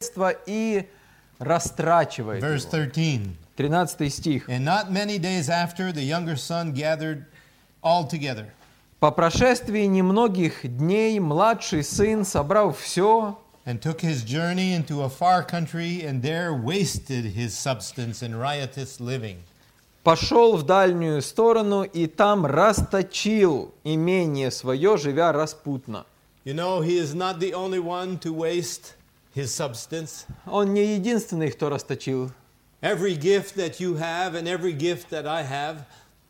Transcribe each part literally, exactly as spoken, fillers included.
и растрачивает Verse его. thirteen. тринадцатый стих. And not many days after, the younger son gathered all together. По прошествии немногих дней младший сын, собрав все, And took his journey into a far country, and there wasted his substance in riotous living. пошел в дальнюю сторону и там расточил имение свое, живя распутно. You know, he is not the only one to waste his substance. Он не единственный, кто расточил. Every gift that you have and every gift that I have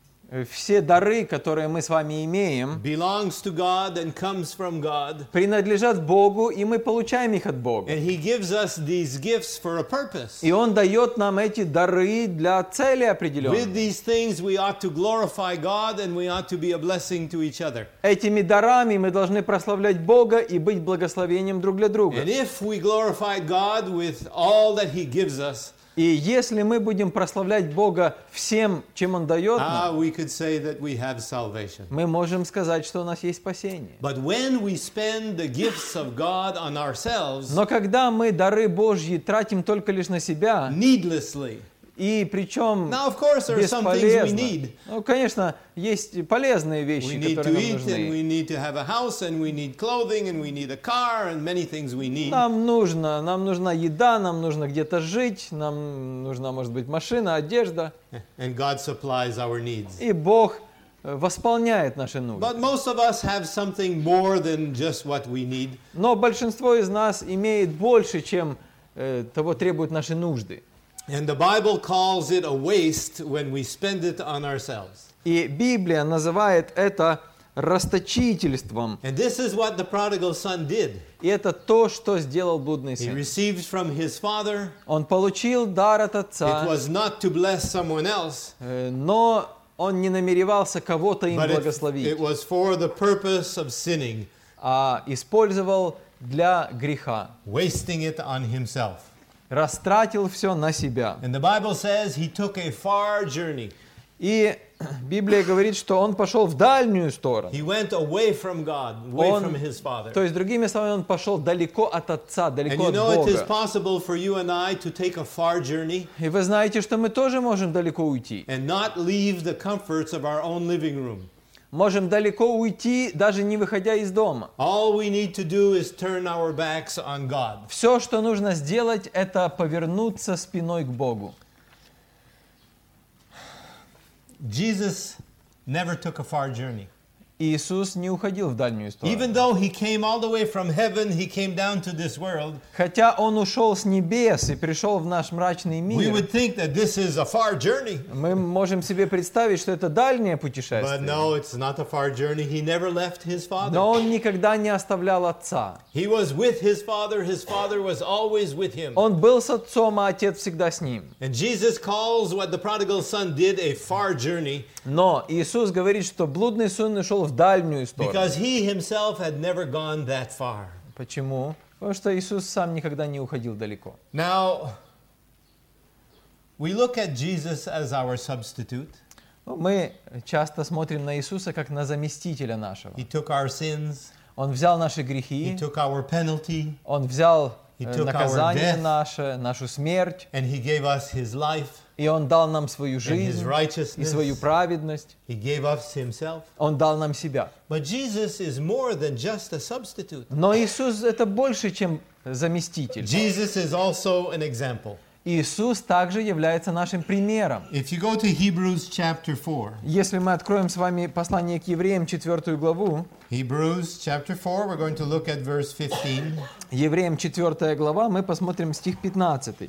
Все дары, которые мы с вами имеем, belongs to God and comes from God. принадлежат Богу, и мы получаем их от Бога. And he gives us these gifts for a purpose. И Он дает нам эти дары для цели With определенной. these things we ought to glorify God and we ought to be a blessing to each other. Этими дарами мы должны прославлять Бога и быть благословением друг для друга. And if we glorify God with all that he gives us, И если мы будем прославлять Бога всем, чем Он дает ah, нам, we could say that we have salvation. мы можем сказать, что у нас есть спасение. But when we spend the gifts of God on ourselves Но когда мы дары Божьи тратим только лишь на себя, needlessly, и причем now of course there are some things we бесполезно, need. ну, конечно, есть полезные We вещи, need to которые нам eat and нужны. we need to have a house and we need clothing and we need a car and many things we need. Нам нужно, нам нужна еда, нам нужно где-то жить, нам нужна, может быть, машина, одежда, And God supplies our needs. и Бог э, восполняет наши нужды. But most of us have something more than just what we need. Но большинство из нас имеет больше, чем э, того требуют наши нужды. And the Bible calls it a waste when we spend it on ourselves. И Библия называет это расточительством. And this is what the prodigal son did. И это то, что сделал блудный He сын. received from his father. Он получил дар от It отца, was not to bless someone else, э, но он не намеревался кого-то им but it, благословить, it was for the purpose of sinning, а использовал для греха. wasting it on himself. Растратил все на себя. And the Bible says he took a far journey. И Библия говорит, что он пошел в дальнюю сторону. He went away from God, away Он, from his father. то есть, другими словами, он пошел далеко от Отца, And далеко you от know it is Бога. possible for you and I to take a far journey И вы знаете, что мы тоже можем далеко уйти. and not leave the comforts of our own living room. Можем далеко уйти, даже не выходя из дома. All we need to do is turn our backs on God. Все, что нужно сделать, это повернуться спиной к Богу. Jesus never took a far journey. Иисус не уходил в дальнюю сторону. Even though he came all the way from heaven, he came down to this world. Хотя Он ушел с небес и пришел в наш мрачный We мир, would think that this is a far journey. мы можем себе представить, что это дальнее But путешествие. no, it's not a far journey. He never left his father. Но Он никогда не оставлял Отца. He was with his father. His father was always with him. Он был с Отцом, а Отец всегда с Ним. And Jesus calls what the prodigal son did a far journey Но Иисус говорит, что блудный сын ушел в дальнюю сторону. because he himself had never gone that far. Почему? Потому что Иисус сам никогда не уходил далеко. Now, we look at Jesus as our substitute. Мы часто смотрим на Иисуса как на заместителя нашего. He took our sins. Он взял наши He грехи, took our penalty. Он взял He э, took our наказание death. наше, нашу смерть, And he gave us his life и Он дал нам свою and his жизнь и righteousness. свою праведность. He gave us himself. Он дал нам себя. But Jesus is more than just a substitute. Но Иисус это больше, чем заместитель. Jesus is also an example. Иисус также является нашим примером. If you go to Hebrews chapter four, Если мы откроем с вами послание к Евреям, четвертую главу, Hebrews chapter four, we're going to look at verse fifteen. Евреям четвертая глава, мы посмотрим стих пятнадцатый.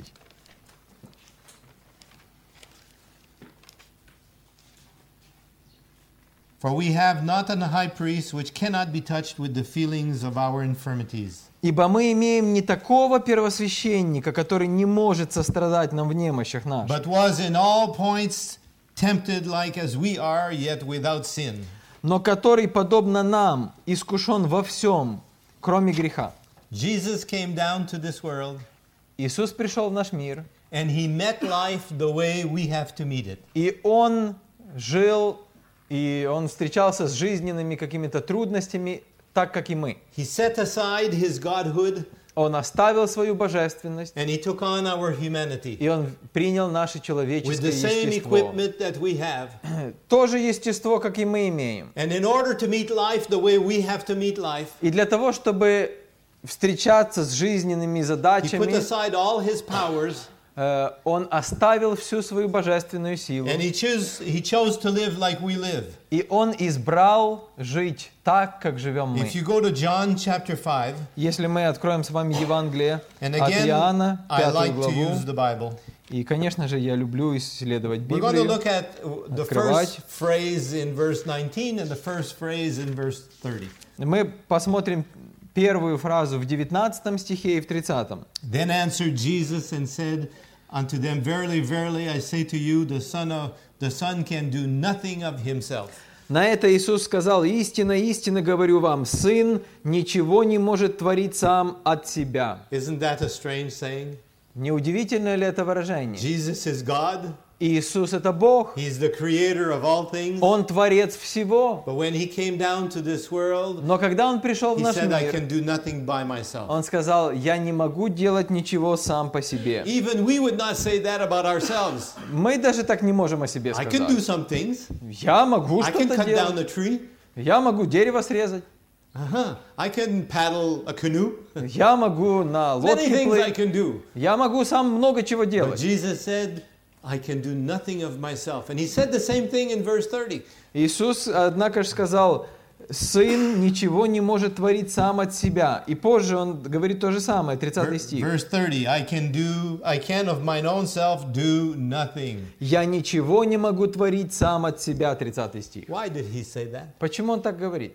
For we have not an high priest which cannot be touched with the feelings of our infirmities, «Ибо мы имеем не такого первосвященника, который не может сострадать нам в немощах наших, but was in all points tempted like as we are, yet without sin. но который, подобно нам, искушен во всем, кроме греха». Jesus came down to this world Иисус пришел в наш мир, and he met life the way we have to meet it. и Он жил, и Он встречался с жизненными какими-то трудностями, так, как и мы. He set aside his godhood Он оставил свою божественность, and he took on our humanity и Он принял наше with человеческое the same естество. equipment that we have. То же естество, как и мы имеем. And in order to meet life the way we have to meet life, И для того, чтобы встречаться с жизненными he put задачами, aside all his powers э, Он оставил всю свою божественную силу. and he chose he chose to live like we live. И Он избрал жить так, как живем мы. If you go to John chapter five, Если мы откроем с вами Евангелие and от again Иоанна, I пятую like to главу, use the Bible. и, конечно же, я люблю исследовать We're going to Библию. look at the Открывать. first phrase in verse nineteen and the first phrase in verse thirty. Мы посмотрим первую фразу в девятнадцатом стихе и в тридцатом. Then answered Jesus and said unto them, Verily, verily, I say to you, the Son of the Son can do nothing of himself. На это Иисус сказал: «Истинно, истинно говорю вам, Сын ничего не может творить сам от себя». Isn't that a strange saying? Не удивительно ли это выражение? Jesus is God. Иисус – это Бог. He's the creator of all things. Он творец всего. But when he came down to this world, Но когда Он пришел в he наш said, I мир, can do nothing by myself. Он сказал: «Я не могу делать ничего сам по себе». Even we would not say that about ourselves. Мы даже так не можем о себе I can do сказать. some things. Я могу I can что-то cut down делать. a tree. Я могу дерево срезать. Uh-huh. I can paddle a canoe. Я могу на Many лодке things I плыть. can do. Я могу сам много чего But делать. Jesus said, I can do nothing of myself. And he said the same thing in verse thirty. Иисус, однако же, сказал: «Сын ничего не может творить сам от себя». И позже Он говорит то же самое, тридцатый стих. Verse thirty, I can do, I can of mine own self do nothing. «Я ничего не могу творить сам от себя», тридцатый стих. Why did he say that? Почему Он так говорит?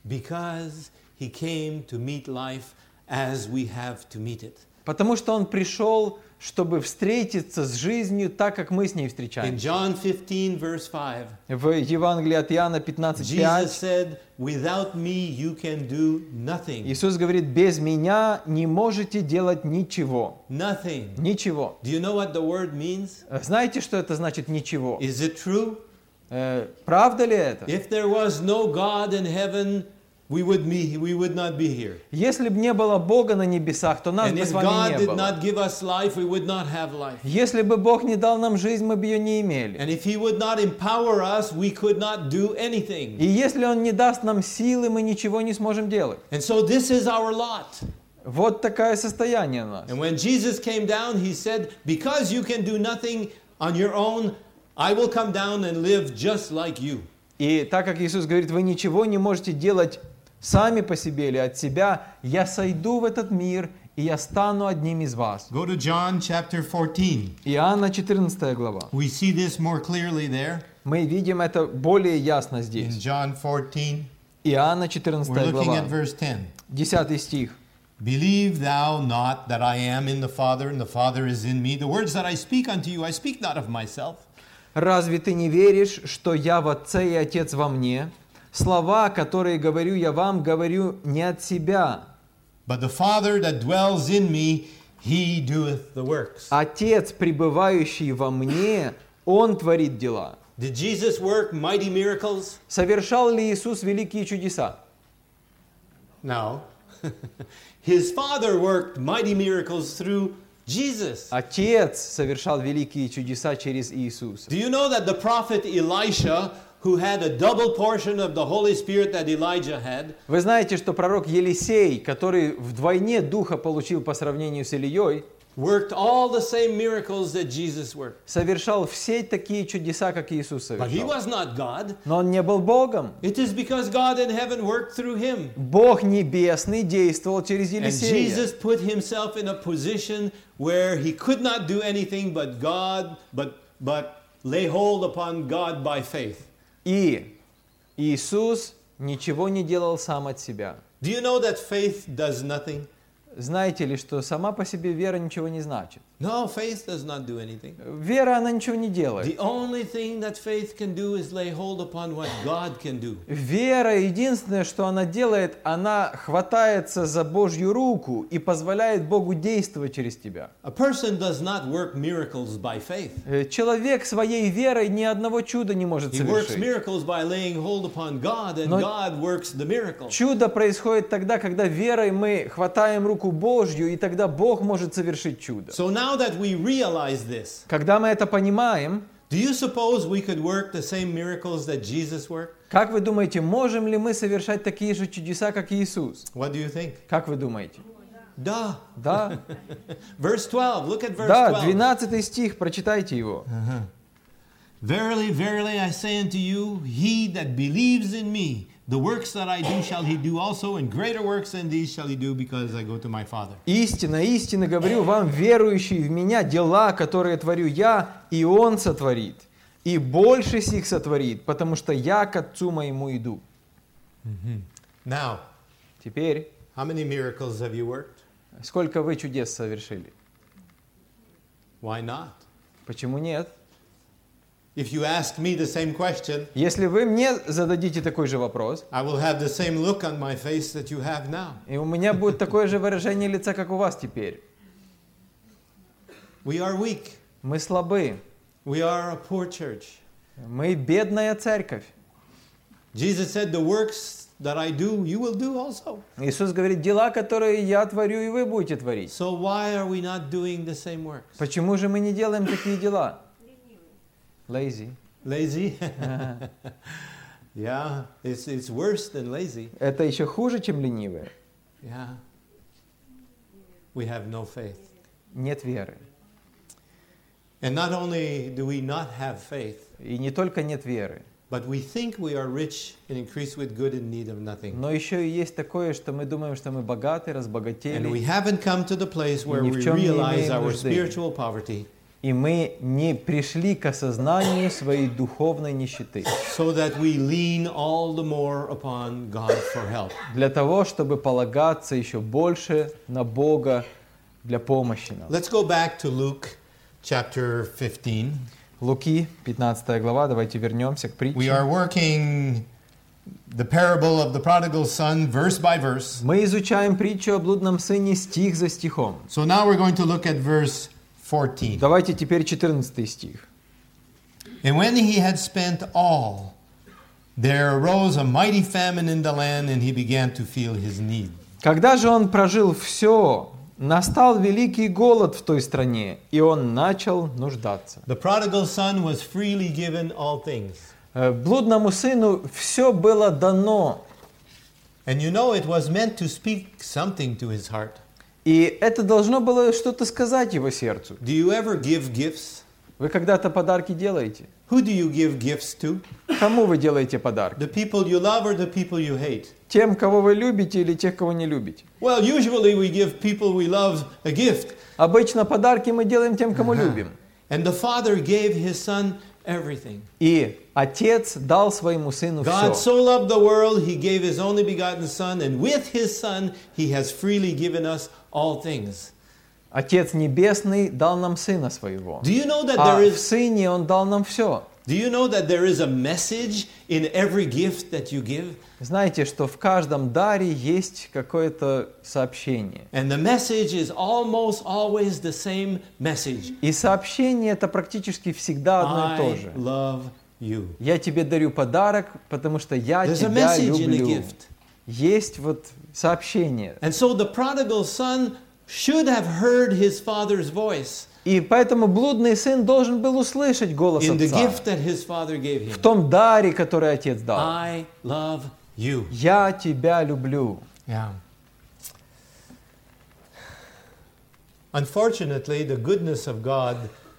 Because he came to meet life as we have to meet it. Потому что Он пришел, чтобы встретиться с жизнью так, как мы с ней In встречаемся. John fifteen, verse five, В Евангелии от Иоанна пятнадцать Jesus пять said, Without me you can do nothing. Иисус говорит: «Без меня не можете делать ничего». Nothing. Ничего. Do you know what the word means? Знаете, что это значит «ничего»? Is it true? Э, правда ли это? If there was no God in heaven, we would be, we would not be here. Если бы не было Бога на небесах, то нас And бы с if вами God не did было. not give us life, we would not have life. Если бы Бог не дал нам жизнь, мы бы ее не имели. And if He would not empower us, we could not do anything. И если Он не даст нам силы, мы ничего не сможем делать. And so this is our lot. Вот такое состояние у нас. And when Jesus came down, He said, because you can do nothing on your own, I will come down and live just like you. И так как Иисус говорит: «Вы ничего не можете делать сами по себе или от себя, я сойду в этот мир, и я стану одним из вас». Go to John chapter fourteen. Иоанна четырнадцатая глава. We see this more clearly there. Мы видим это более ясно In здесь. John fourteen, Иоанна we're четырнадцатая looking глава, at verse ten. десятый стих. Believe thou not that I am in the Father, and the Father is in me. The words that I speak unto you, I speak not of myself. «Разве ты не веришь, что я в Отце и Отец во мне? Слова, которые говорю я вам, говорю не от себя. But the Father that dwells in me, he doeth the works. Отец, пребывающий во мне, Он творит дела». Did Jesus work mighty miracles? Совершал ли Иисус великие чудеса? No. His Father worked mighty miracles through Jesus. Отец совершал великие чудеса через Иисуса. Do you know that the prophet Elisha, who had a double portion of the Holy Spirit that Elijah had, Вы знаете, что пророк Елисей, который вдвойне духа получил по сравнению с Илией, worked all the same miracles that Jesus worked? совершал все такие чудеса, как Иисус But he совершал. was not God. Но он не был Богом. It is because God in heaven worked through him. Бог небесный действовал через And Елисея. Jesus put himself in a position where he could not do anything but God, but, but lay hold upon God by faith. И Иисус ничего не делал сам от себя. Do you know that faith does nothing? Знаете ли, что сама по себе вера ничего не значит? No, faith does not do anything. Вера, она ничего не делает. The only thing that faith can do is lay hold upon what God can do. Вера, единственное, что она делает, она хватается за Божью руку и позволяет Богу действовать через тебя. A person does not work miracles by faith. Э, Человек своей верой ни одного чуда не может He works совершить. miracles by laying hold upon God, and Но God works the miracle. Чудо происходит тогда, когда верой мы хватаем руку руку Божью, и тогда Бог может совершить чудо. So now that we realize this, Когда мы это понимаем, do you suppose we could work the same miracles that Jesus worked? как вы думаете, можем ли мы совершать такие же чудеса, как Иисус? What do you think? Как вы думаете? Duh. Да, Verse twelve. Look at verse да, twelve. двенадцатый стих, прочитайте его. Verily, verily, I say unto you, he that believes in me, the works that I do shall he do also, and greater works than these shall he do, because I go to my Father. Истинно, истинно говорю вам, верующий в Меня, дела, которые творю Я, и Он сотворит, и больше сих сотворит, потому что Я к Отцу Моему иду. Now, Теперь, how many miracles have you worked? сколько вы чудес совершили? Why not? Почему нет? If you ask me the same question, Если вы мне зададите такой же вопрос, I will have the same look on my face that you have now. и у меня будет такое же выражение лица, как у вас теперь. We are weak. Мы слабы, We are a poor church. мы бедная церковь. Jesus said, the works that I do, you will do also. Иисус говорит, дела, которые я творю, и вы будете творить. So why are we not doing the same works? Почему же мы не делаем такие дела? Lazy. Lazy? Yeah, it's, it's worse than lazy. Это еще хуже, чем ленивые. Yeah. We have no faith. Нет веры. And not only do we not have faith, И не только нет веры, but we think we are rich and increased with good and need of nothing. но еще и есть такое, что мы думаем, что мы богаты, And we разбогатели, haven't come to the place where ни we в чем не realize имеем our нужды. spiritual poverty, и мы не пришли к осознанию своей духовной нищеты. so that we lean all the more upon God for help. Для того, чтобы полагаться еще больше на Бога для помощи нам. Let's go back to Luke chapter fifteen. Луки, пятнадцатая глава, давайте вернемся к We притче. are working the parable of the prodigal son verse by verse. Мы изучаем притчу о блудном сыне стих за стихом. So now we're going to look at verse fourteen. Давайте теперь четырнадцатый стих. And when he had spent all, there arose a mighty famine in the land, and he began to feel his need. Когда же он прожил все, настал великий голод в той стране, и он начал нуждаться. The prodigal son was freely given all things. Э, Блудному сыну все было дано, And you know it was meant to speak something to his heart. и это должно было что-то сказать его сердцу. Do you ever give gifts? Вы когда-то подарки делаете? Who do you give gifts to? Кому вы делаете подарки? The people you love or the people you hate? Тем, кого вы любите, или тех, кого не любите? Well, usually we give people we love a gift. Обычно подарки мы делаем тем, кому любим. And the father gave his son everything. И отец дал своему сыну God все. so loved the world, he gave his only begotten son, and with his son, he has freely given us all things. Отец Небесный дал нам Сына Своего. Do you know that А there в is Сыне Он дал нам все. Do you know that there is a message in every gift that you give? Знаете, что в каждом даре есть какое-то сообщение. And the message is almost always the same message. И сообщение это практически всегда одно и то I же. love you. Я тебе дарю подарок, потому что я There's a тебя message in a люблю. gift. Есть вот сообщение. And so the prodigal son should have heard his father's voice И поэтому блудный сын должен был услышать голос in the отца gift that his father gave в him. том даре, который отец дал. I love you. Я тебя люблю. Yeah. Unfortunately, the goodness of God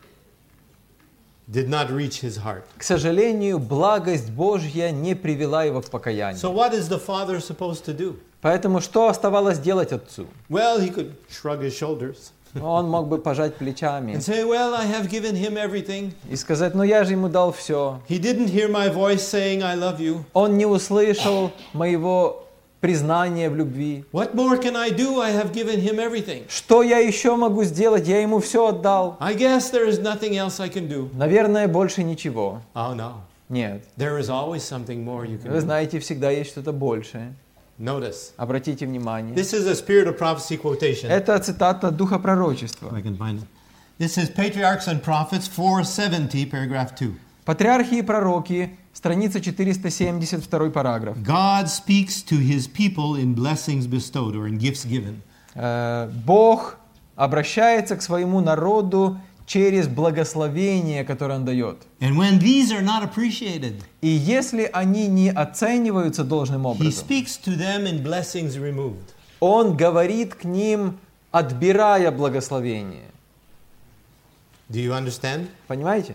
did not reach his heart. К сожалению, благость Божья не привела его к покаянию. So what is the father supposed to do? Поэтому что оставалось делать отцу? Well, he could shrug his shoulders Он мог бы пожать плечами and say, well, I have given him everything. и сказать, ну я же ему дал все. He didn't hear my voice saying, I love you. Он не услышал моего признания в любви. What more can I do? I have given him everything. Что я еще могу сделать? Я ему все отдал. I guess there is nothing else I can do. Наверное, больше ничего. Oh, no. Нет. There is always something more you can Вы do. знаете, всегда есть что-то большее. Notice. Обратите внимание. This is a Spirit of Prophecy quotation. Это цитата Духа Пророчества. I can find it. This is Patriarchs and Prophets four seventy, paragraph two. Патриархи и пророки, страница четыреста семьдесят второй параграф. God speaks to his people in blessings bestowed or in gifts given. Э, Бог обращается к своему народу через благословение, которое Он дает. And when these are not appreciated, И если они не оцениваются должным he образом, speaks to them in blessings removed. Он говорит к ним, отбирая благословение. Do you understand? Понимаете?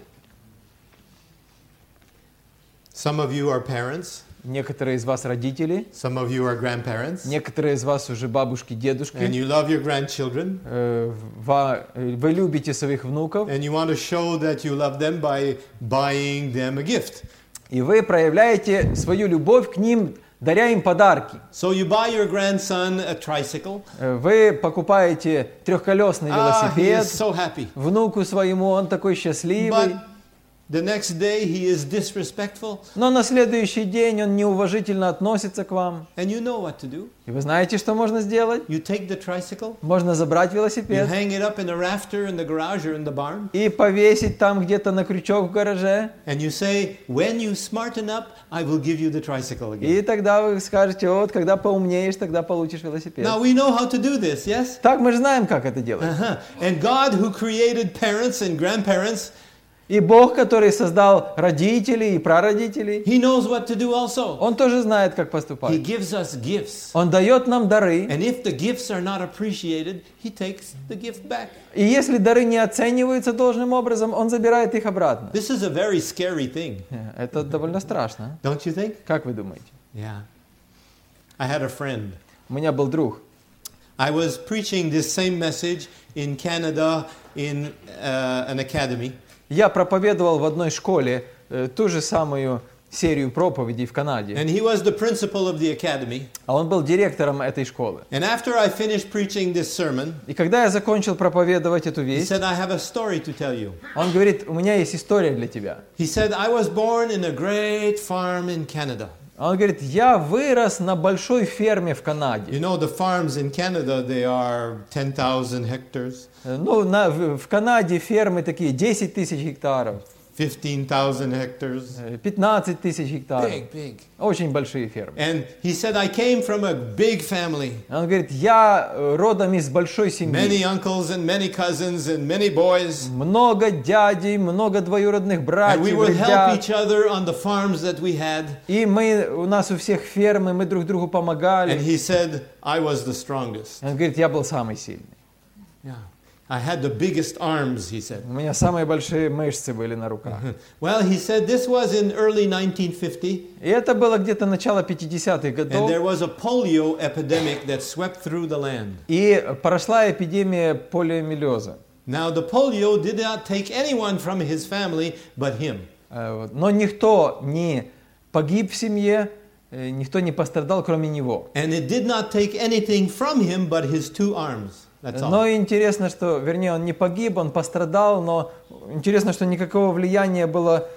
Some of you are parents. Некоторые из вас родители, Some of you are grandparents. некоторые из вас уже бабушки, And дедушки. you love your grandchildren. Э, ва- э, Вы любите своих внуков, And you want to show that you love them by buying them a gift. и вы проявляете свою любовь к ним, даря им подарки. So you buy your grandson a tricycle. Э, Вы покупаете трехколесный Ah, he велосипед is so happy. внуку своему, он такой счастливый. But the next day he is disrespectful. Но на следующий день он неуважительно относится к вам. And you know what to do. И вы знаете, что можно сделать? You take the tricycle. Можно забрать You велосипед hang it up in a rafter in the garage or in the barn. и повесить там где-то на крючок в гараже. And you say, when you smarten up, I will give you the tricycle again. И тогда вы скажете, вот, когда поумнеешь, тогда получишь велосипед. Now we know how to do this, yes? Так мы же знаем, как это делать. Uh-huh. And God, who created parents and grandparents, И Бог, который создал родителей и прародителей, He knows what to do also. Он тоже знает, как He поступать. gives us gifts. Он дает нам дары. And if the gifts are not appreciated, He takes the gift back. И если дары не оцениваются должным образом, Он забирает их обратно. This is a very scary thing, Это довольно страшно. don't you think? Как вы думаете? Yeah. I had a friend. У меня был друг. I was preaching this same message in Canada in uh, an academy. Я проповедовал в одной школе э, ту же самую серию проповедей в Канаде. And he was the principal of the academy. А он был директором этой школы. And after I finished preaching this sermon, И когда я закончил проповедовать эту he весть, said, I have a story to tell you. он говорит, у меня есть история для тебя. He said, I was born in a great farm in Canada. Он говорит, я вырос на большой ферме в You Канаде. know, the farms in Canada, they are ten thousand hectares, Э, Ну, на- в, в Канаде фермы такие десять тысяч гектаров, fifteen thousand hectares. э, пятнадцать тысяч гектаров. Big, big. Очень большие фермы. And he said, I came from a big family. Он говорит, я э, родом из большой семьи. Many uncles and many cousins and many boys. Много дядей, много двоюродных And we братьев, would help ребят. each other on the farms that we had. И мы, у нас у всех фермы, мы друг другу And помогали. he said, I was the strongest. Он говорит, я был самый сильный. Yeah. I had the biggest arms, he said. У меня самые большие мышцы были на руках. Well, he said this was in early nineteen fifty, И это было где-то начало пятидесятых and годов. there was a polio epidemic that swept through the land. И прошла эпидемия полиомиелоза. Now, the polio did not take anyone from his family but him. Э, вот. Но никто не погиб в семье, э, никто не пострадал, кроме него. And it did not take anything from him but his two arms. That's all. Но интересно, что, вернее, он не погиб, он пострадал, но интересно, что никакого влияния было,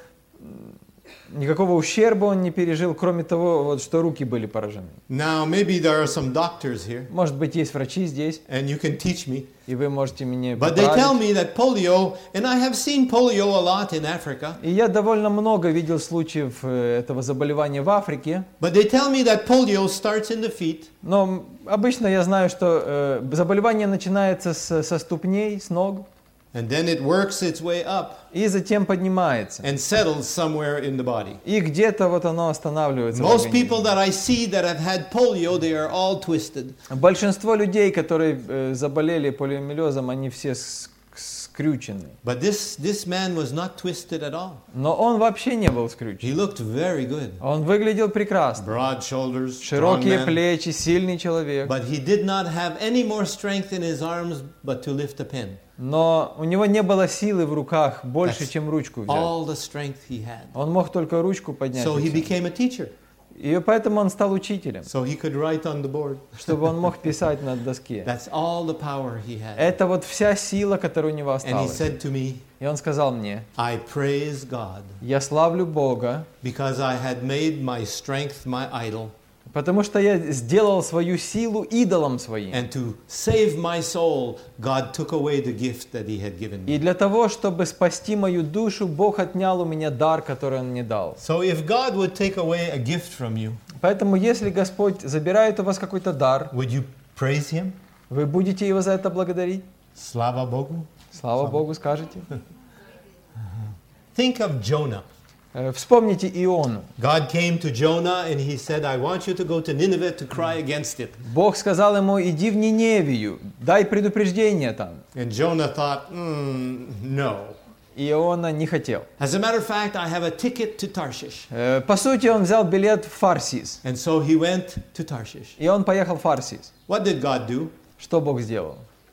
м, никакого ущерба он не пережил, кроме того, вот, что руки были поражены. Now, maybe there are some doctors here, Может быть, есть врачи здесь, and you can teach me. и вы можете мне But they tell поправить. me that polio, and I have seen polio a lot in Africa, И я довольно много видел случаев э, этого заболевания в Африке, but they tell me that polio starts in the feet, но обычно я знаю, что э, заболевание начинается с, со ступней, с ног, and then it works its way up и затем поднимается. and settles somewhere in the body. И где-то вот оно останавливается. в Most организме. people that I see that have had polio, they are all twisted. Большинство людей, которые э, заболели полиомиелозом, они все с- скрючены. But this, this man was not twisted at all. Но он вообще не был скрючен. He looked very good. Он выглядел прекрасно. Broad shoulders, strong Широкие man. плечи, сильный человек. But he did not have any more strength in his arms but to lift a pen. Но у него не было силы в руках больше, That's чем ручку взять. All the strength he had. Он мог только ручку поднять. So и he всё. became a teacher. И поэтому он стал учителем, So he could write on the board. чтобы он мог писать на доске. That's all the power he had. Это вот вся сила, которая у него And he осталась. said to me, И он сказал мне, I praise God я славлю Бога, because I had made my strength my idol. потому что я сделал свою силу идолом своим. And to save my soul, God took away the gift that he had given И me. для того, чтобы спасти мою душу, Бог отнял у меня дар, который Он мне дал. So if God would take away a gift from you, Поэтому, если Господь забирает у вас какой-то дар, would you praise him? Вы будете его за это благодарить? Slava Bogu. Слава Богу, скажете. Think of Jonah. Э, Вспомните Иону. God came to Jonah and he said, I want you to go to Nineveh to cry against it. Бог сказал ему: иди в Ниневию, дай предупреждение там. And Jonah thought, mm, no. И Иона не хотел. As a matter of fact, I have a ticket to Tarshish. Э, По сути, он взял билет в Фарсис. And so he went to Tarshish. И он поехал в Фарсис. What did God do? Что Бог сделал?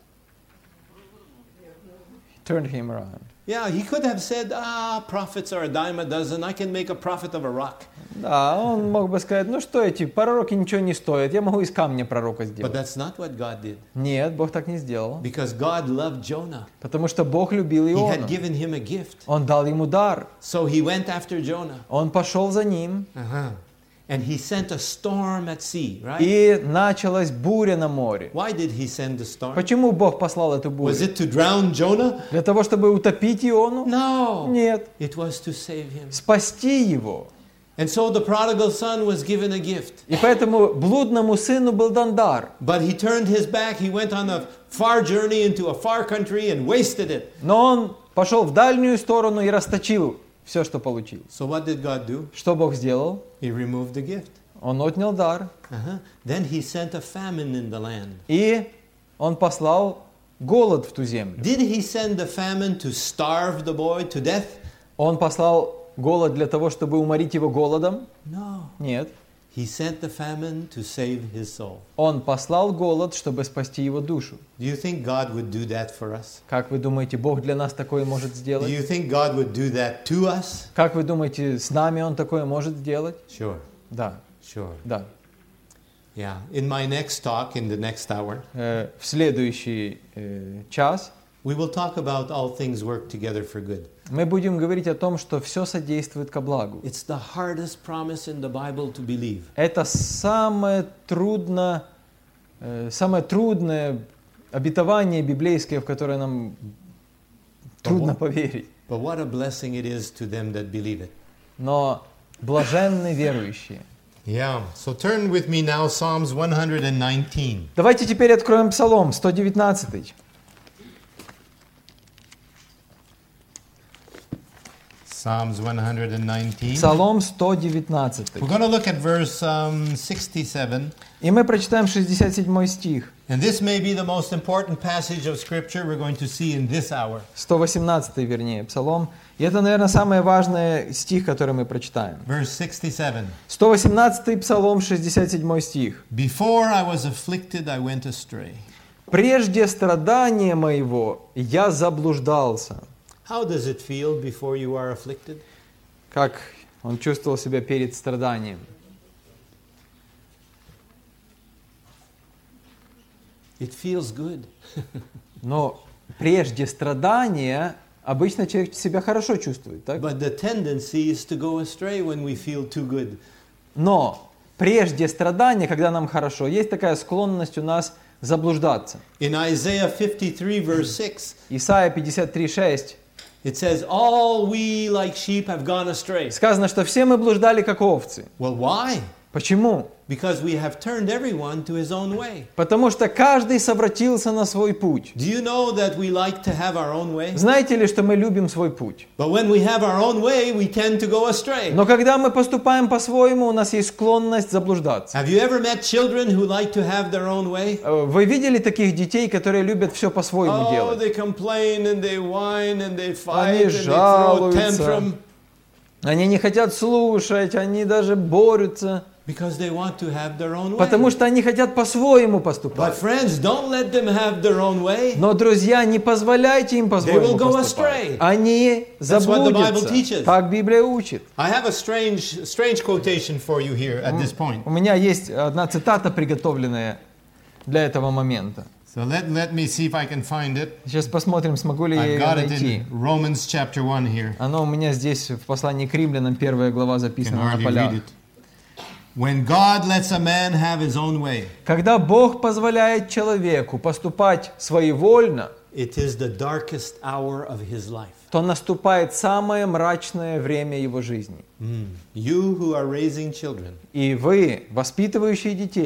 Turned him around. Yeah, he could have said, ah, prophets are a dime a dozen. I can make a prophet of a rock. Да, он мог бы сказать: ну что эти пророки ничего не стоят, я могу из камня пророка But сделать. that's not what God did. Нет, Бог так не сделал. Because God loved Jonah. Потому что Бог любил He Иону. had given him a gift. Он дал ему дар. So he went after Jonah. Он пошел за ним. Uh-huh. And he sent a storm at sea, right? И началась буря на море. Why did he send the storm? Почему Бог послал эту бурю? Was it to drown Jonah? Для того, чтобы утопить Иону? No. Нет. It was to save him. Спасти его. And so the prodigal son was given a gift. И поэтому блудному сыну был дан дар. But he turned his back. He went on a far journey into a far country and wasted it. Но он пошел в дальнюю сторону и расточил все, что получил. So what did God do? Что Бог сделал? He removed the gift. Он отнял дар. Uh-huh. Then he sent a famine in the land. И он послал голод в ту землю. Did he send the famine to starve the boy to death? Он послал голод для того, чтобы уморить его голодом? No. Нет. He sent the famine to save his soul. Он послал голод, чтобы спасти его душу. Do you think God would do that for us? Как вы думаете, Бог для нас такое может Do сделать? you think God would do that to us? Как вы думаете, с нами Он такое может сделать? Sure, Да, sure. да. Yeah. In my next talk, in the next hour, Э, В следующий э, час we will talk about all things work together for good. мы будем говорить о том, что все содействует ко благу. It's the hardest promise in the Bible to believe. Это самое трудно, э, самое трудное обетование библейское, в которое нам трудно поверить. But what a blessing it is to them that believe it. Но блаженны верующие. Yeah. So turn with me now, Psalms one nineteen. Давайте теперь откроем Псалом сто девятнадцать. Psalms one nineteen. Псалом сто девятнадцать. We're going to look at verse um, sixty-seven. И мы прочитаем шестьдесят седьмой стих. And this may be the most important passage of Scripture we're going to see in this hour. сто восемнадцатый, вернее, Псалом. И это, наверное, самый важный стих, который мы прочитаем. Verse sixty-seven. сто восемнадцатый Псалом, шестьдесят седьмой стих. Before I was afflicted, I went astray. «Прежде страдания моего я заблуждался». How does it feel before you are afflicted? Как он чувствовал себя перед страданием? It feels good. Но прежде страдания обычно человек себя хорошо чувствует, так? But the tendency is to go astray when we feel too good. Но прежде страдания, когда нам хорошо, есть такая склонность у нас заблуждаться. In Isaiah fifty-three, verse six, Исайя пятьдесят три шесть it says, all we like sheep have gone astray. сказано, что все мы блуждали, как овцы. Well, why? Почему? Because we have turned everyone to his own way. Потому что каждый совратился на свой путь. Do you know that we like to have our own way? Знаете ли, что мы любим свой путь? But when we have our own way, we tend to go astray. Но когда мы поступаем по-своему, у нас есть склонность заблуждаться. Have you ever met children who like to have their own way? Э, Вы видели таких детей, которые любят все по-своему Oh, делать? they complain and they whine and they fight Они and they throw жалуются. tantrum Они не хотят слушать, они даже борются, because they want to have their own way. потому что они хотят по-своему But поступать. friends, don't let them have their own way. Но, друзья, не позволяйте им по-своему will go поступать. astray. Они That's what the Bible заблудятся. teaches. Так Библия учит. I have a strange, strange quotation for you here at this point. У меня есть одна цитата, приготовленная для этого момента. So let, let me see if I can find it. Сейчас посмотрим, смогу ли я I've ее got it найти. in Romans chapter one here. Оно у меня здесь в послании к римлянам, первая глава You can записана на hardly полях. read it. When God lets a man have his own way, Когда Бог позволяет человеку поступать своевольно, it is the darkest hour of his life. то наступает самое мрачное время его жизни. Mm. You who are raising children, И вы, воспитывающие детей,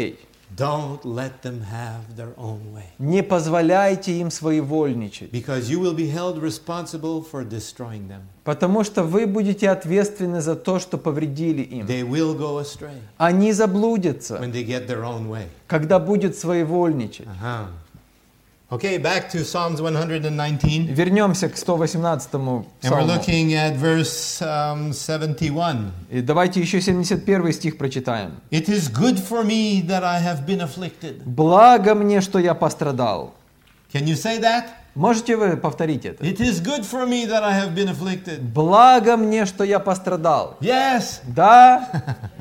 Don't let them have their own way. Не позволяйте им своевольничать, Because you will be held responsible for destroying them. потому что вы будете ответственны за то, что повредили им. They will go astray Они заблудятся, when they get their own way. когда будет своевольничать. Uh-huh. Okay, back to Psalms one nineteen. Вернемся к сто восемнадцатому And we're псалму. looking at verse um, seventy-one. И давайте еще семьдесят первый стих прочитаем. It is good for me that I have been afflicted. «Благо мне, что я пострадал». Can you say that? Можете вы повторить это? It is good for me that I have been afflicted. «Благо мне, что я пострадал». Yes, Да,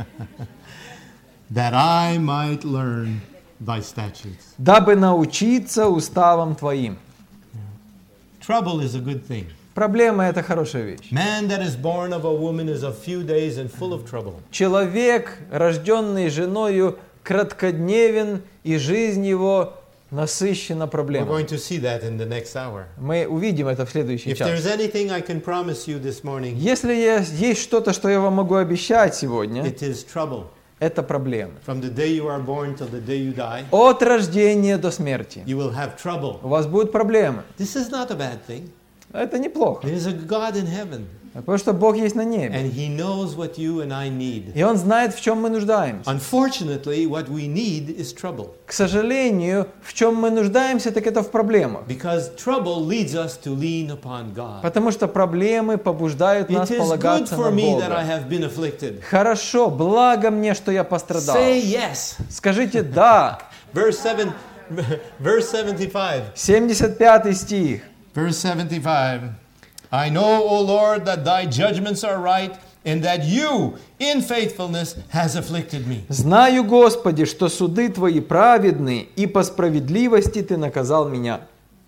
that I might learn thy statutes. дабы научиться уставам Твоим. Trouble is a good thing. Проблема – это хорошая вещь. Man that is born of a woman is of few days and full of trouble. Человек, рожденный женою, краткодневен, и жизнь его насыщена We're проблемами. going to see that in the next hour. Мы увидим это в следующий If час. there's anything I can promise you this morning, Если есть есть что-то, что я вам могу обещать сегодня, it is trouble. это проблемы. From the day you are born till the day you die, От рождения до смерти you will have trouble. у вас будут проблемы. This is not a bad thing. Это неплохо, There is a God in heaven, потому что Бог есть на небе. and He knows what you and I need. И Он знает, в чем мы нуждаемся. Unfortunately, what we need is trouble. К сожалению, в чем мы нуждаемся, так это в проблемах. Because trouble leads us to lean upon God. Потому что проблемы побуждают нас It is good полагаться for на me that I Бога. have been afflicted. Хорошо, благо мне, что я пострадал. Say yes. Скажите «да». Verse seven, verse seventy-five. семьдесят пятый стих. Verse seventy-five. I know, O Lord, that thy judgments are right, and that you, in faithfulness, has afflicted me. «Знаю, Господи, что суды Твои праведны, и по справедливости Ты наказал меня».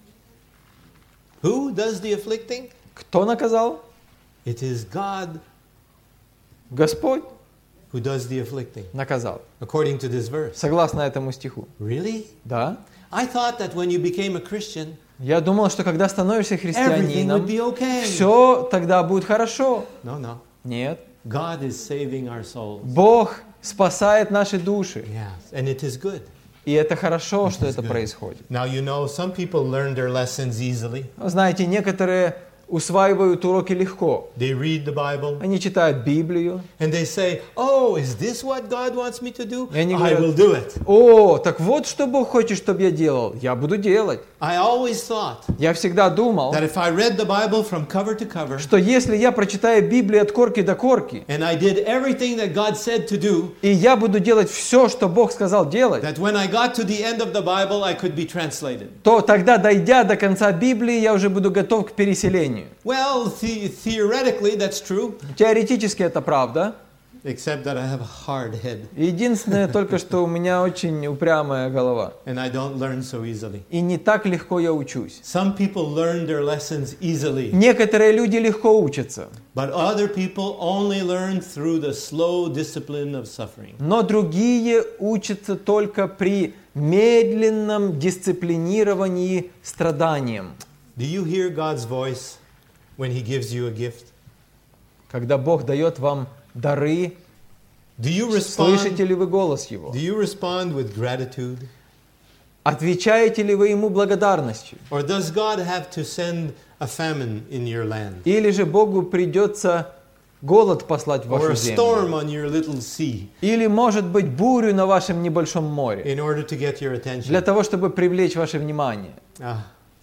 Who does the afflicting? Кто наказал? It is God Господь who does the afflicting, наказал. according to this verse. Согласно этому стиху. Really? Да. I thought that when you became a Christian, Я думал, что когда становишься everything would христианином, be okay. все тогда будет хорошо. No, no. Нет. God is saving our souls. Бог спасает наши души. Yes, and it is good. И это хорошо, что is это good. происходит. Now, you know, some people learn their lessons easily. Вы знаете, некоторые усваивают уроки легко. They read the Bible, Они читают Библию. and they say, oh, is this what God wants me to do? И они I говорят, will do it. О, так вот, что Бог хочет, чтобы я делал. Я буду делать. I always thought Я всегда думал, that if I read the Bible from cover to cover, что если я прочитаю Библию от корки до корки, and I did everything that God said to do, и я буду делать все, что Бог сказал делать, that when I got to the end of the Bible, I could be translated. то тогда, дойдя до конца Библии, я уже буду готов к переселению. Well, the- theoretically, that's true, Теоретически это правда. except that I have a hard head, Единственное только, что у меня очень упрямая голова. and I don't learn so easily. И не так легко я учусь. Some people learn their lessons easily, Некоторые люди легко учатся, but other people only learn through the slow discipline of suffering. но другие учатся только при медленном дисциплинировании страданием. Do you hear God's voice when He gives you a gift? Когда Бог дает вам дары, Do you слышите respond? ли вы голос Его? Do you respond with gratitude? Отвечаете ли вы Ему благодарностью? Or does God have to send a famine in your land? Или же Богу придется голод послать в Or вашу a землю? storm on your little sea Или, может быть, бурю на вашем небольшом море? in order to get your Для attention? того, чтобы привлечь ваше внимание. Ah,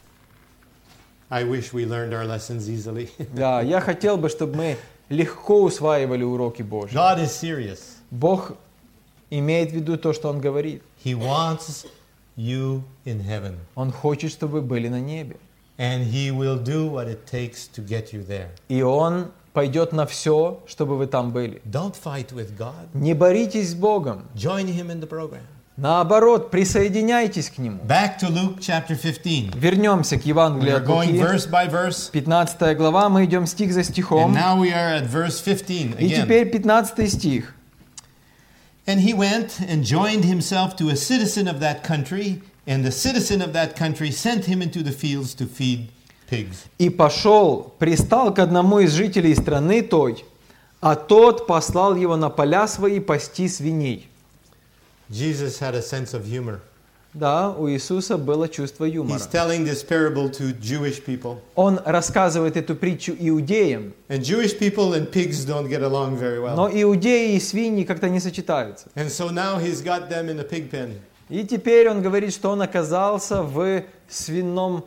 I wish we learned our lessons easily. Да, я хотел бы, чтобы мы легко усваивали уроки Божьи. God is serious. Бог имеет в виду то, что Он говорит. He wants you in heaven. Он хочет, чтобы вы были на небе. And He will do what it takes to get you there. И Он пойдет на все, чтобы вы там были. Don't fight with God. Не боритесь с Богом. Join Him in the program. Наоборот, присоединяйтесь к Нему. Back to Luke chapter fifteen. Вернемся к We Евангелию are от going Луки. verse by verse. пятнадцатая глава, мы идем стих за And стихом. now we are at verse fifteen И again. теперь пятнадцатый стих. And he went and joined himself to a citizen of that country, and the citizen of that country sent him into the fields to feed pigs. «И пошел, пристал к одному из жителей страны той, а тот послал его на поля свои пасти свиней». Jesus had a sense of humor. Да, у Иисуса было чувство юмора. He's telling this parable to Jewish people. Он рассказывает эту притчу иудеям. And Jewish people and pigs don't get along very well. Но иудеи и свиньи как-то не сочетаются. And so now he's got them in a pig pen. И теперь он говорит, что он оказался в свином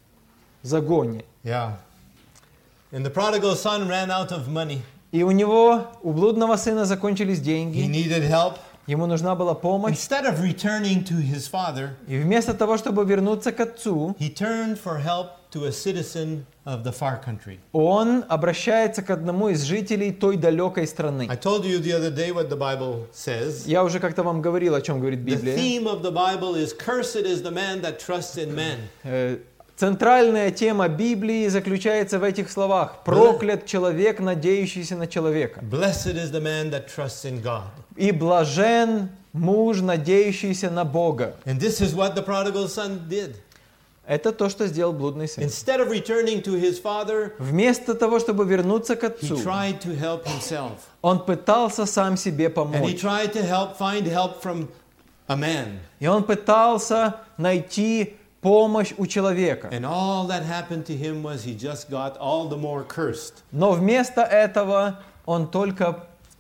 загоне. Yeah. And the prodigal son ran out of money. И у него, у блудного сына, закончились He деньги. needed help. Ему нужна была помощь. Instead of returning to his father, И вместо того, чтобы вернуться к отцу, he turned for help to a citizen of the far country. он обращается к одному из жителей той далекой страны. I told you the other day what the Bible says. Я уже как-то вам говорил, о чем говорит The Библия. theme of the Bible is cursed is the man that trusts in man. Э, Центральная тема Библии заключается в этих словах. Проклят человек, надеющийся на человека. Blessed is the man that trusts in God. И блажен муж, надеющийся на Бога. And this is what the prodigal son did. Это то, что сделал блудный сын. Instead of returning to his father, Вместо того, чтобы вернуться к he отцу, tried to help himself. он пытался сам себе And he помочь. tried to help find help from a man. И он пытался найти помощь у человека. And all that happened to him was he just got all the more cursed. Но вместо этого он только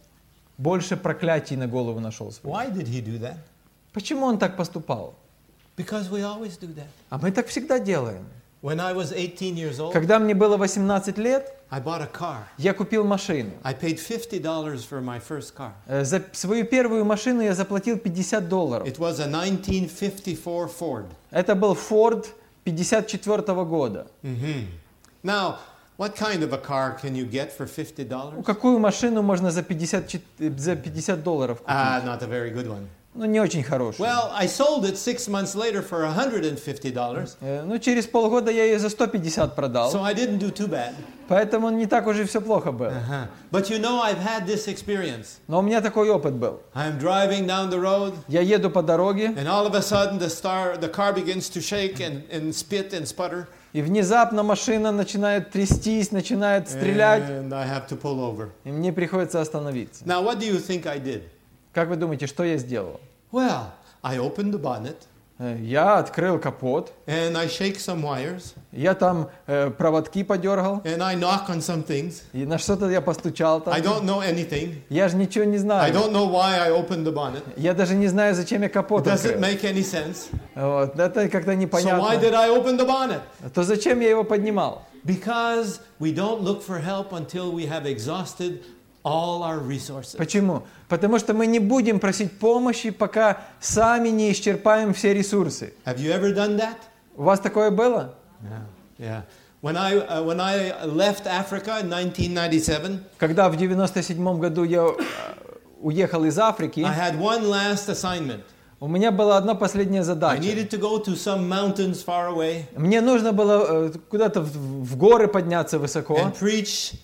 больше проклятий на голову нашел. Why did he do that? Почему он так поступал? Because we always do that. А мы так всегда делаем. When I was eighteen years old, Когда мне было восемнадцать лет, I bought a car. я купил машину. I paid fifty dollars for my first car. Э, За свою первую машину я заплатил пятьдесят долларов. It was a nineteen fifty-four Ford. Это был Ford пятьдесят четвёртого года. Mm-hmm. Now, what kind of a car can you get for fifty Ну, dollars? какую машину можно за пятьдесят, чет- за пятьдесят долларов купить? Ah, not a very good one. Ну, не очень хорошую. Well, I sold it six months later for one hundred fifty dollars, Э, Ну, через полгода я ее за сто пятьдесят продал. so I didn't do too bad. Поэтому не так уж и все плохо было. Uh-huh. But you know, I've had this experience. Но у меня такой опыт был. I'm driving down the road, Я еду по дороге, and all of a sudden the, star, the car begins to shake and, and spit and sputter, и внезапно машина начинает трястись, начинает стрелять, and I have to pull over. и мне приходится остановиться. Now, what do you think I did? Как вы думаете, что я сделал? Well, I opened the bonnet, Э, Я открыл капот, and I shake some wires, я там э, проводки подергал, and I knock on some things. и на что-то я постучал там. I don't know anything. Я же ничего не I знаю. don't know why I opened the bonnet. Я даже не знаю, зачем я It капот doesn't открыл. make any sense. Вот. Это как-то So why непонятно. did I open the bonnet? То зачем я его поднимал? Because we don't look for help until we have exhausted all our resources. Почему? Потому что мы не будем просить помощи, пока сами не исчерпаем все ресурсы. Have you ever done that? У вас такое было? Yeah. Yeah. When I uh, when I left Africa in nineteen ninety-seven, Когда в девяносто седьмом году я э, уехал из Африки, I had one last assignment. у меня была одна последняя I задача. needed to go to some mountains far away Мне нужно было э, куда-то в, в горы подняться высоко and preach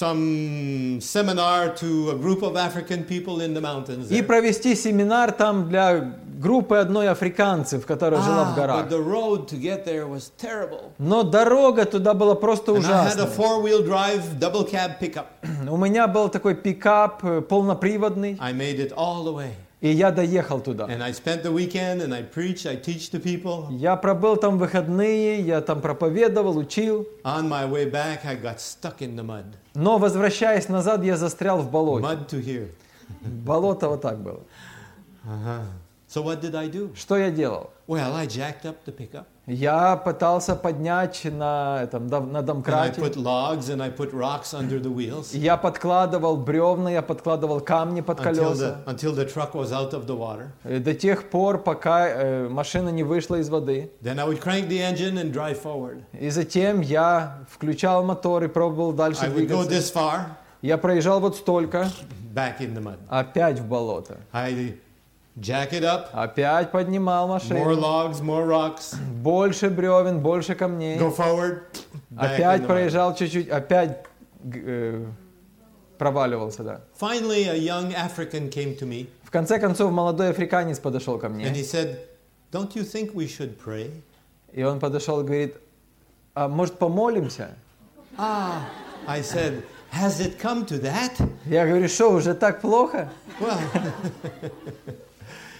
some seminar to a group of African people in the mountains. и there. провести семинар там для группы одной африканцев, которая жила в Ah, горах. but the road to get there was terrible. Но дорога туда была просто And I had a ужасная. four-wheel drive double cab pickup. У меня был такой пикап э, полноприводный, I made it all the way. и я доехал туда. And I spent the weekend and I preached, I teach the people. Я пробыл там выходные, я там проповедовал, учил. On my way back, I got stuck in the mud. Но, возвращаясь назад, я застрял в болоте. Mud to here. Болото вот так было. Uh-huh. So what did I do? Что я делал? Well, I jacked up the pickup. Я пытался поднять на, этом, дом- на And I домкрате. put logs and I put rocks under the wheels Я подкладывал бревна, я подкладывал камни под until the, колеса. until the truck was out of the water. Э, До тех пор, пока э, машина не вышла из воды. Then I would crank the engine and drive forward. И затем я включал мотор и пробовал дальше I would go двигаться. this far, Я проезжал вот столько, back in the mud. опять в болото. I jack it up, Опять поднимал more машину. logs, more rocks, Больше бревен, больше камней. go forward, back in Опять the mud. проезжал чуть-чуть, опять г- э, проваливался, да. Finally, a young African came to me В конце концов, молодой африканец подошел ко and мне. he said, "Don't you think we should pray?" И он подошел и говорит, а может помолимся? Ah, I said, "Has it come to that?" Я говорю, что, уже так плохо? Well,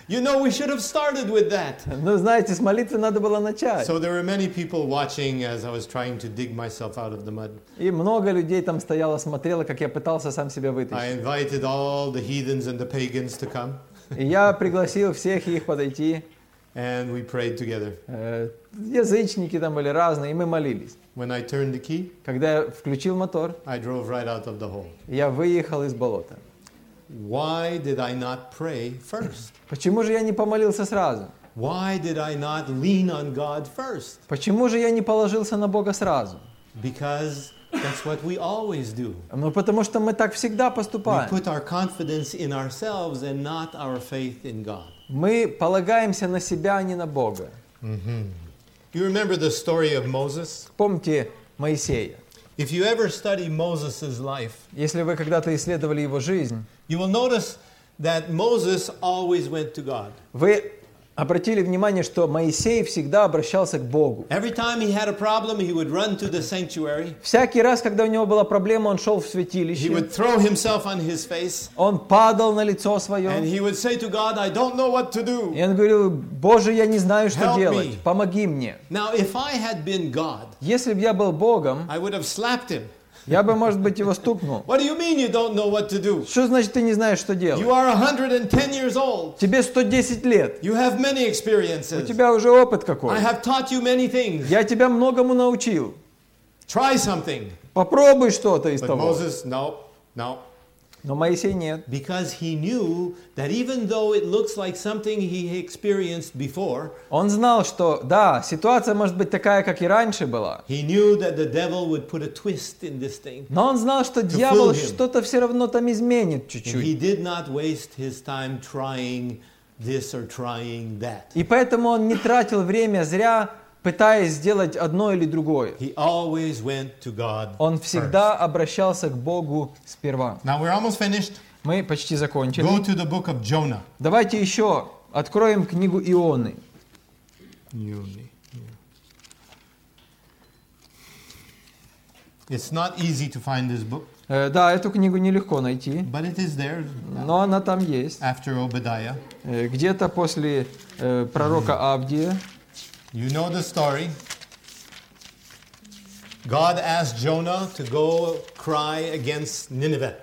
You know, we should have started with that. Ну, знаете, с молитвы надо было начать. So there were many people watching as I was trying to dig myself out of the mud. И много людей там стояло, смотрело, как я пытался сам себя I вытащить. invited all the heathens and the pagans to come, И я пригласил всех их подойти. and we prayed together. Э, Язычники там были разные, и мы молились. When I turned the key, Когда я включил мотор, I drove right out of the hole. я выехал из болота. Why did I not pray first? Почему же я не помолился сразу? Why did I not lean on God first? Почему же я не положился на Бога сразу? Because that's what we always do. Ну, потому что мы так всегда We поступаем. put our confidence in ourselves and not our faith in God. Мы полагаемся на себя, а не на Бога. You remember the story of Moses? Помните Моисея? If you ever study Moses' life, Если вы когда-то исследовали его жизнь, you will notice that Moses always went to God. вы обратили внимание, что Моисей всегда обращался к Богу. Every time he had a problem, he would run to the sanctuary. Всякий раз, когда у него была проблема, он шел в He святилище, would throw himself on his face он падал на лицо and свое, he would say to God, I don't know what to do. и он говорил: «Боже, я не знаю, что Help делать, me». помоги мне». Now, if I had been God, Если бы я был Богом, I would have slapped him. я бы, может быть, его стукнул. What do you mean you don't know what to do? Что значит, ты не знаешь, что You делать? are one hundred ten years old. Тебе сто десять лет, You have many у experiences. тебя уже опыт какой. I have taught you many things. Я тебя многому научил. Try something. Попробуй что-то из But того. Moses, no, no. Но Моисей нет. Because he knew that even though it looks like something he experienced before, Он знал, что да, ситуация может быть такая, как и раньше была. he knew that the devil would put a twist in this thing. Но он знал, что дьявол fool him. что-то все равно там изменит And чуть-чуть. he did not waste his time trying this or trying that. И поэтому он не тратил время зря, пытаясь сделать одно или другое. He always went to God. Он всегда обращался к Богу сперва. Now we're almost finished. Мы почти Go закончили. to the book of Jonah. Давайте еще откроем книгу Ионы. It's not easy to find this book, Э, Да, эту книгу нелегко найти, but it is there но она там есть. after Obadiah. Э, Где-то после э, пророка Авдия. You know the story. God asked Jonah to go cry against Nineveh.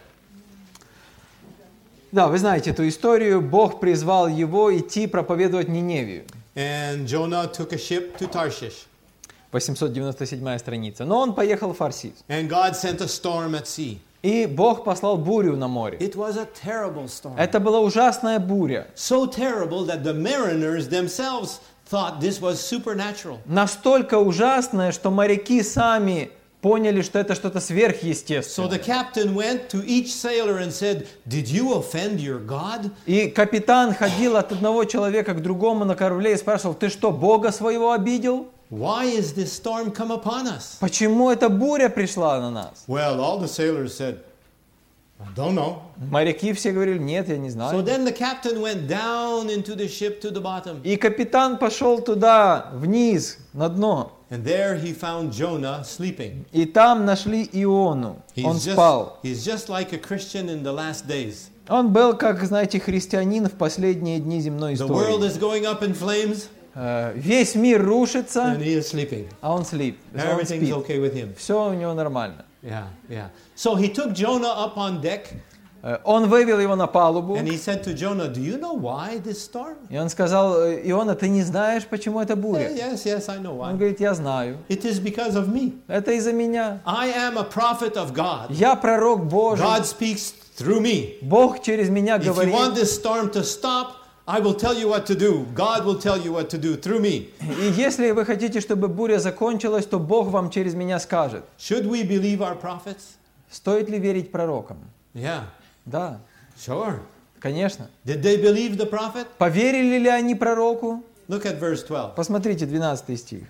Да, вы знаете эту историю. Бог призвал его идти проповедовать Ниневию. And Jonah took a ship to Tarshish. восемьсот девяносто седьмая страница. Но он поехал в Фарсис. And God sent a storm at sea. И Бог послал бурю на море. It was a terrible storm. Это была ужасная буря. So terrible that the mariners themselves thought this was supernatural. Настолько ужасная, что моряки сами поняли, что это что-то So сверхъестественное. the captain went to each sailor and said, "Did you offend your God?" И капитан ходил от одного человека к другому на корабле и спрашивал: «Ты что, Бога своего обидел? Why is this storm come upon us? Почему эта буря пришла на нас?» Well, all the sailors said, "I don't know." Моряки все говорили: «Нет, я не So знаю». then the captain went down into the ship to the bottom. И капитан пошел туда, вниз, на дно. And there he found Jonah sleeping. И там нашли Иону. Он He's just, спал. he's just like a Christian in the last days. Он был, как, знаете, христианин в последние дни земной The world истории. is going up in flames Э, Весь мир рушится, and he is sleeping. а он спит. Он Everything's спит. okay with him. Все у него нормально. Yeah, yeah. So he took Jonah up on deck Э, Он вывел его на палубу, and he said to Jonah, "Do you know why this storm?" и он сказал: «Э, Иона, ты не знаешь, почему это Yeah, буря?» yes, yes, I know Он why. говорит: «Я знаю. It is because of me. Это из-за меня. I am a prophet of God. Я пророк Божий. God speaks through me. Бог через меня If you говорит. want this storm to stop, I will tell you what to do. God will tell you what to do through me." И если вы хотите, чтобы буря закончилась, то Бог вам через меня скажет. Should we believe our prophets? Стоит ли верить пророкам? Yeah, Да, sure. конечно. Did they believe the prophet? Поверили ли они пророку? Look at verse twelve. Посмотрите, двенадцатый стих.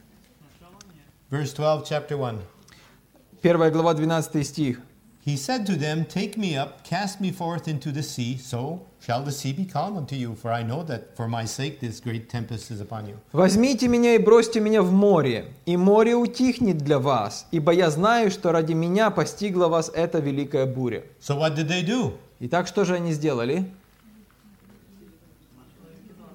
Verse twelve, chapter one. Первая глава, двенадцатый стих. He said to them, "Take me up, cast me forth into the sea, so shall the sea be calm unto you, for I know that for my sake this great tempest is upon you." «Возьмите меня и бросьте меня в море, и море утихнет для вас, ибо я знаю, что ради меня постигла вас эта великая буря». So what did they do? Итак, что же они сделали?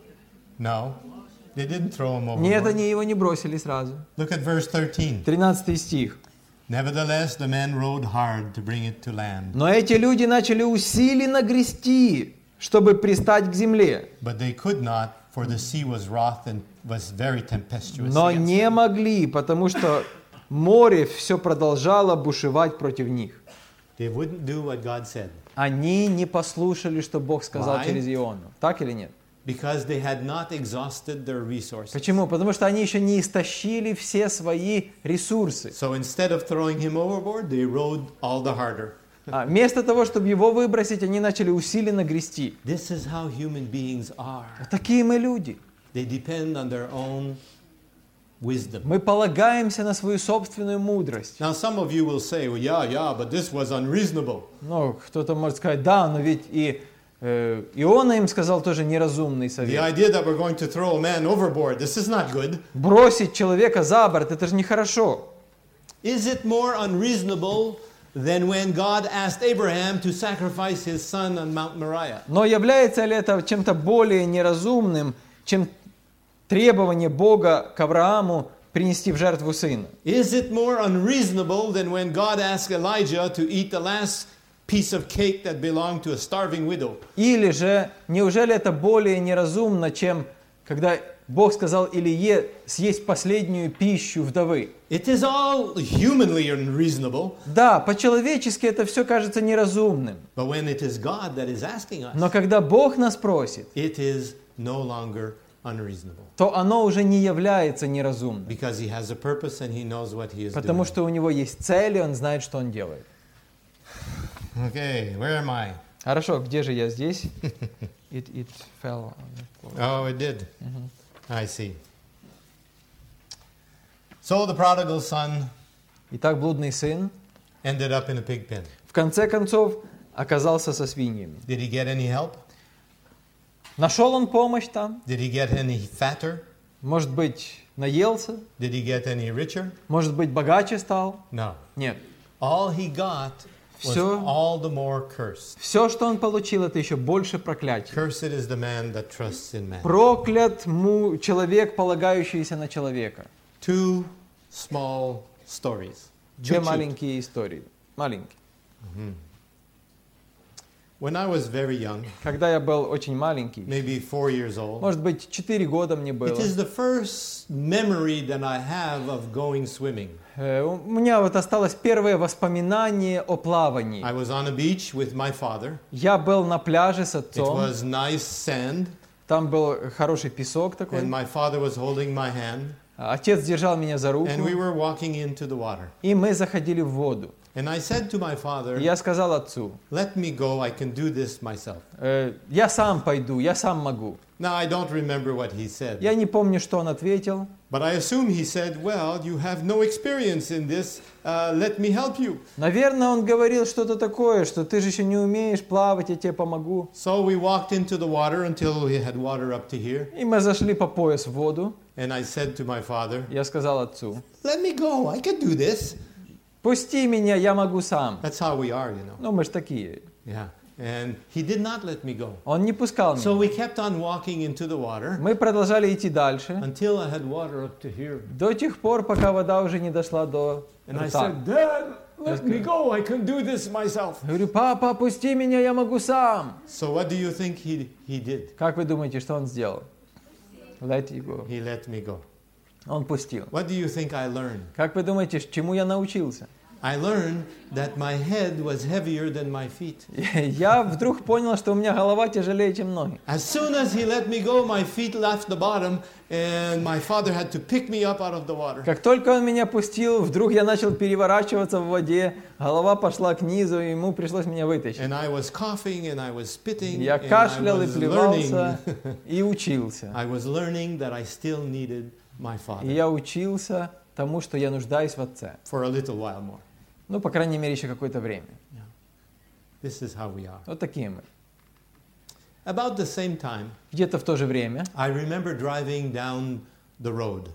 No, they didn't throw him Нет, overboard. они его не бросили сразу. Look at verse thirteen. тринадцатый стих. Nevertheless, the men rowed hard to bring it to land, Но эти люди начали усиленно грести, чтобы пристать к земле. but they could not, for the sea was wroth and was very tempestuous. Но against не them. могли, потому что море все продолжало бушевать против них. They wouldn't do what God said Они не послушали, что Бог сказал Why? через Иону. Так или нет? because they had not exhausted their resources. Почему? Потому что они еще не истощили все свои ресурсы. So instead of throwing him overboard, they rowed all the harder. А вместо того, чтобы его выбросить, они начали усиленно грести. This is how human beings are. Такие мы люди. They depend on their own wisdom. Мы полагаемся на свою собственную мудрость. Now, some of you will say, well, yeah, yeah, but this was unreasonable. Ну, кто-то может сказать, да, но ведь и э, Иона им сказал тоже неразумный The совет. idea that we're going to throw a man overboard, this is not good. Бросить человека за борт, это же нехорошо. Is it more unreasonable than when God asked Abraham to sacrifice his son on Mount Moriah? Но является ли это чем-то более неразумным, чем требование Бога к Аврааму принести в жертву сына? Is it more unreasonable than when God asked Elijah to eat the last piece of cake that belonged to a starving widow? Или же, неужели это более неразумно, чем когда Бог сказал Илие съесть последнюю пищу вдовы? It is all humanly unreasonable, Да, по-человечески это все кажется неразумным. but when it is God that is asking us, Но когда Бог нас просит, it is no longer unreasonable то оно уже не является неразумным. because he has a purpose and he knows what he is Потому doing. что у него есть цель, и он знает, что он делает. Okay, where am I? Хорошо, где же я здесь? It, it fell on the floor. Oh, it did. I see. So the prodigal son Итак, блудный сын ended up in a pig pen. в конце концов оказался со свиньями. Did he get any help? Нашел он помощь там? Did he get any fatter? Может быть, наелся? Did he get any richer? Может быть, богаче стал? No. Нет. All he got was Всё. all the more cursed. Все, что он получил, это еще больше проклятия. Cursed is the man that trusts in man. Проклят му человек, полагающийся на человека. Two small stories. Две Chut-chut. маленькие истории. Маленькие. When I was very young, Когда я был очень маленький, maybe four years old, может быть, четыре года мне было, it is the first memory that I have of going swimming. э, у меня вот осталось первое воспоминание о плавании. I was on a beach with my father. Я был на пляже с It отцом, was nice sand, там был хороший песок and такой. my father was holding my hand, Отец держал меня за руку, and we were walking into the water. и мы заходили в воду. And I said to my И father, я сказал отцу, let me go, I can do this myself. «Э, я сам пойду, я сам могу. Now, I don't remember what he said, Я не помню, что он ответил, but I assume he said, well, you have no experience in this, uh, let me help you. наверное, он говорил что-то такое, что ты же еще не умеешь плавать, я тебе помогу. So we walked into the water until we had water up to here, И мы зашли по пояс в воду. and I said to my father, Я сказал отцу, let me go, I can do this. пусти меня, я могу сам. That's how we are, you know. Ну, мы же такие. Yeah. And he did not let me go. Он не пускал So меня. we kept on walking into the water Мы продолжали идти дальше, until I had water up to here. до тех пор, пока вода уже не дошла до And I рта. said, Dad, let me go, I can do this myself. Я говорю, папа, пусти меня, я могу сам. So what do you think he, he did? Как вы думаете, что он сделал? Let you go. He let me go. Он пустил. What do you think I learned? Как вы думаете, чему я научился? I learned that my head was heavier than my feet. Я вдруг понял, что у меня голова тяжелее, чем ноги. As soon as he let me go, my feet left the bottom, and my father had to pick me up out of the water. Как только он меня пустил, вдруг я начал переворачиваться в воде, голова пошла к низу, и ему пришлось меня вытащить. And I was coughing, and I was spitting, Я and I кашлял и was плевался, learning. и учился. I was learning that I still needed my И father я учился тому, что я нуждаюсь в Отце. for a little while more. Ну, по крайней мере, еще какое-то время. This is how we are. Вот такие мы. About the same time, Где-то в то же время, I remember driving down the road.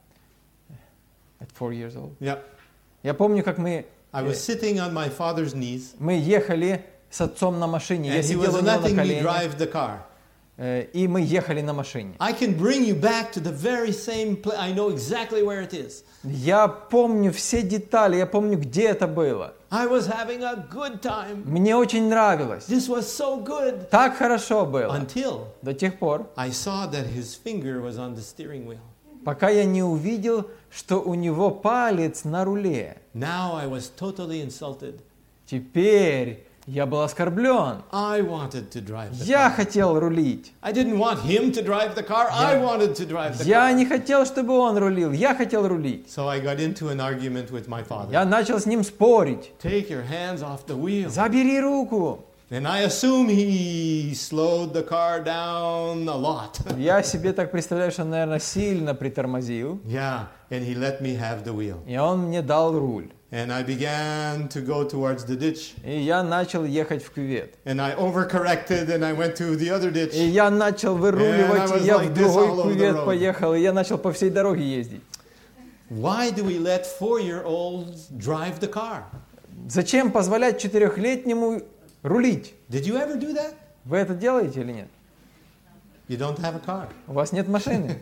at four years old, Yeah. я помню, как мы, I was sitting on my father's knees, мы ехали с отцом на машине. Я and he сидел was у него на letting me коленях. drive the car. э, и мы ехали на машине. I can bring you back to the very same place. I know exactly where it is. Я помню все детали, я помню, где это было. I was having a good time. Мне очень нравилось. This was so good. Так хорошо было. Until До тех пор, I saw that his finger was on the steering wheel. пока я не увидел, что у него палец на руле. Now I was totally insulted. Теперь я был оскорблен. I wanted to drive the Я car. хотел рулить. I didn't want him to drive the car. I wanted to drive the Я car. не хотел, чтобы он рулил. Я хотел рулить. So I got into an argument with my father. Я начал с ним спорить. Take your hands off the wheel. Забери руку. And I assume he slowed the car down a lot. Я себе так представляю, что он, наверное, сильно притормозил. Yeah, and he let me have the wheel. И он мне дал руль. And I began to go towards the ditch. И я начал ехать в кювет. And I overcorrected and I went to the other ditch. И я начал выруливать, Man, I was и я like в this all другой over the кювет road. поехал, и я начал по всей дороге ездить. Why do we let four-year-olds drive the car? Зачем позволять четырехлетнему рулить? Did you ever do that? Вы это делаете или нет? You don't have a car. У вас нет машины.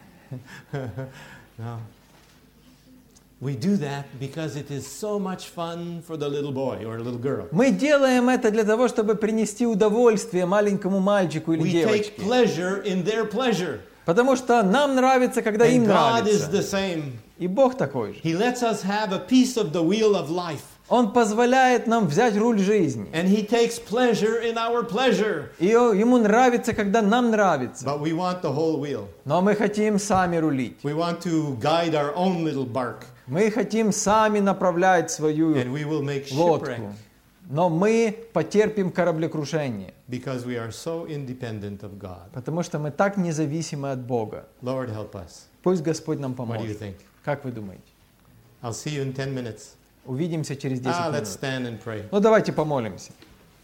No. We do that because it is so much fun for the little boy or little girl. Мы делаем это для того, чтобы принести удовольствие маленькому мальчику или We take девочке. pleasure in their pleasure. Потому что нам нравится, когда им And God is нравится. the same. И Бог такой же. He lets us have a piece of the wheel of life. Он позволяет нам взять руль жизни. And He takes pleasure in our pleasure. И ему нравится, когда нам нравится. But we want the whole wheel. Но мы хотим сами рулить. We want to guide our own little bark. Мы хотим сами направлять свою And we will make лодку. shipwreck Но мы потерпим кораблекрушение. because we are so independent of God. Потому что мы так независимы от Бога. Lord, help us. Пусть Господь нам What do you поможет. think? Как вы думаете? I'll see you in ten minutes. Увидимся через десять Ah, let's минут. stand and pray. Ну давайте помолимся.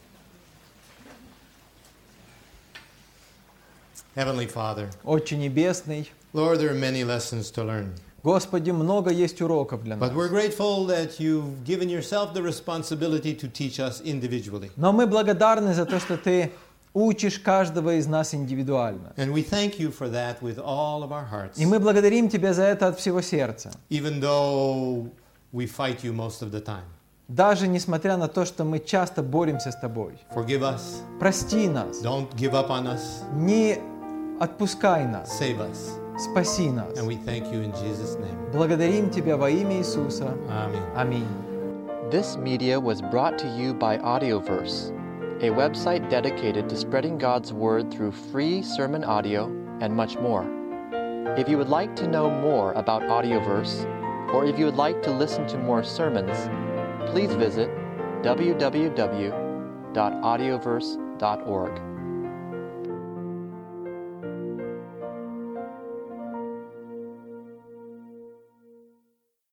Heavenly Father, Отче Небесный, Lord, there are many lessons to learn. Господи, много есть уроков для нас. But we're grateful that you've given yourself the responsibility to teach us individually. Но мы благодарны за то, что Ты учишь каждого из нас индивидуально. And we thank you for that with all of our hearts. И мы благодарим Тебя за это от всего сердца. Even though we fight you most of the time. Даже несмотря на то, что мы часто боремся с Тобой. Forgive us. Прости нас. Don't give up on us. Не отпускай нас. Save us. Спаси нас. And we thank you in Jesus' name. Благодарим Тебя во имя Иисуса. Amen. Аминь. This media was brought to you by Audioverse, a website dedicated to spreading God's Word through free sermon audio and much more. If you would like to know more about Audioverse, or if you would like to listen to more sermons, please visit w w w dot audioverse dot org.